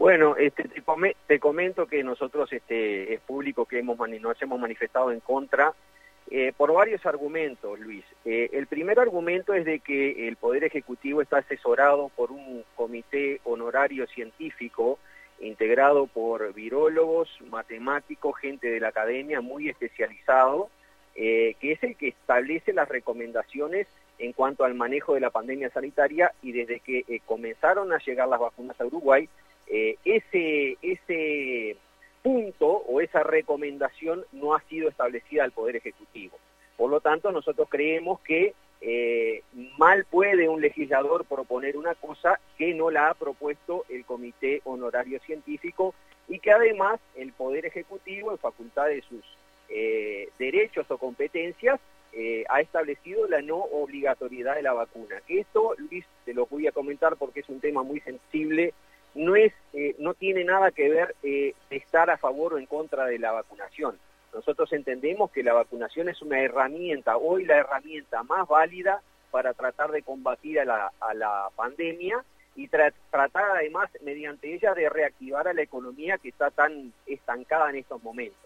Bueno, te comento que nosotros, es público que nos hemos manifestado en contra por varios argumentos, Luis. El primer argumento es de que el Poder Ejecutivo está asesorado por un comité honorario científico integrado por virólogos, matemáticos, gente de la academia muy especializado, que es el que establece las recomendaciones en cuanto al manejo de la pandemia sanitaria, y desde que comenzaron a llegar las vacunas a Uruguay, ese punto o esa recomendación no ha sido establecida al Poder Ejecutivo. Por lo tanto, nosotros creemos que mal puede un legislador proponer una cosa que no la ha propuesto el Comité Honorario Científico, y que además el Poder Ejecutivo, en facultad de sus derechos o competencias, ha establecido la no obligatoriedad de la vacuna. Que esto, Luis, te lo voy a comentar porque es un tema muy sensible. No tiene nada que ver de estar a favor o en contra de la vacunación. Nosotros entendemos que la vacunación es una herramienta, hoy la herramienta más válida para tratar de combatir a la pandemia y tratar además mediante ella de reactivar a la economía que está tan estancada en estos momentos.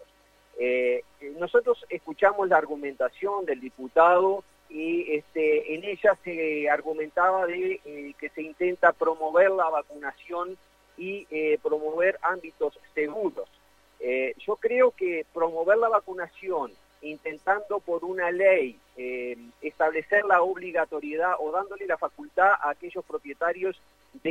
Nosotros escuchamos la argumentación del diputado y en ella se argumentaba de que se intenta promover la vacunación y promover ámbitos seguros. Yo creo que promover la vacunación intentando por una ley establecer la obligatoriedad o dándole la facultad a aquellos propietarios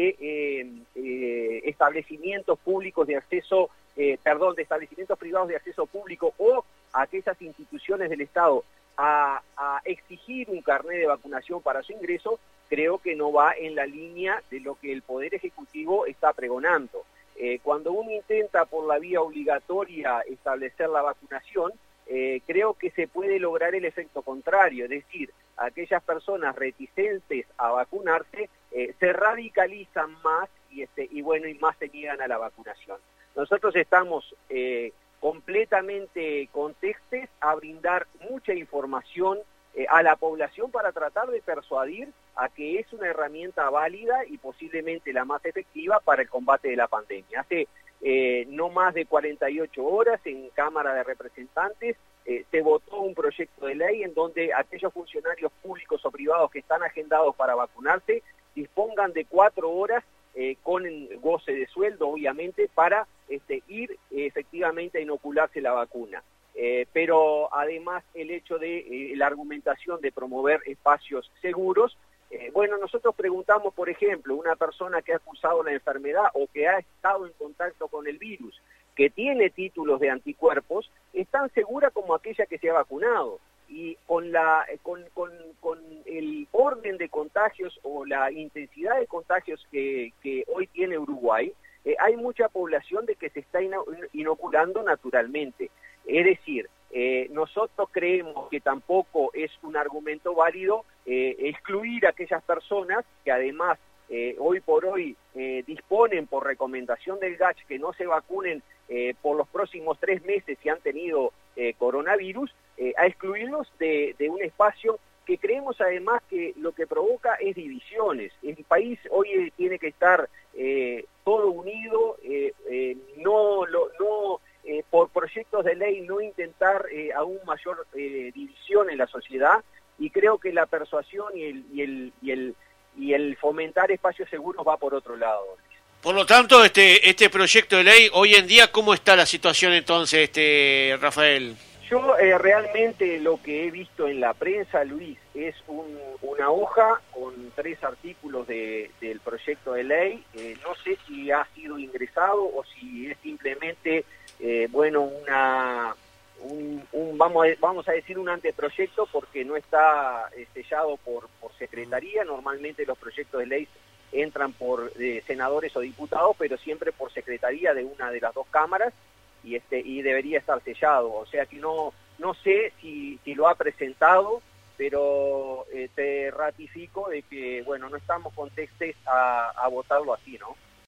de establecimientos públicos de acceso, de establecimientos privados de acceso público, o a aquellas instituciones del Estado a exigir un carnet de vacunación para su ingreso, creo que no va en la línea de lo que el Poder Ejecutivo está pregonando. Cuando uno intenta por la vía obligatoria establecer la vacunación, creo que se puede lograr el efecto contrario, es decir, aquellas personas reticentes a vacunarse se radicalizan más y más se niegan a la vacunación. Nosotros estamos completamente contextos a brindar mucha información a la población para tratar de persuadir a que es una herramienta válida y posiblemente la más efectiva para el combate de la pandemia. Hace no más de 48 horas en Cámara de Representantes se votó un proyecto de ley en donde aquellos funcionarios públicos o privados que están agendados para vacunarse dispongan de 4 horas con goce de sueldo, obviamente, para ir efectivamente a inocularse la vacuna. Pero además el hecho de la argumentación de promover espacios seguros, nosotros preguntamos, por ejemplo, una persona que ha cursado la enfermedad o que ha estado en contacto con el virus, que tiene títulos de anticuerpos, es tan segura como aquella que se ha vacunado. Y con el orden de contagios o la intensidad de contagios que hoy tiene Uruguay, hay mucha población de que se está inoculando naturalmente. Es decir, nosotros creemos que tampoco es un argumento válido excluir a aquellas personas que además hoy por hoy disponen por recomendación del GACH que no se vacunen por los próximos 3 meses si han tenido coronavirus, a excluirlos de un espacio que creemos además que lo que provoca es divisiones. El país hoy tiene que estar todo unido, por proyectos de ley no intentar aún mayor división en la sociedad, y creo que la persuasión y el fomentar espacios seguros va por otro lado. Por lo tanto, este proyecto de ley, hoy en día, ¿cómo está la situación entonces, Rafael? Yo realmente lo que he visto en la prensa, Luis, es una hoja con 3 artículos del proyecto de ley. No sé si ha sido ingresado o si es simplemente, vamos a decir un anteproyecto, porque no está sellado por secretaría. Normalmente los proyectos de ley entran por senadores o diputados, pero siempre por secretaría de una de las 2 cámaras, y debería estar sellado. O sea que no sé si lo ha presentado, pero te ratifico de que no estamos contestes a votarlo así, ¿no?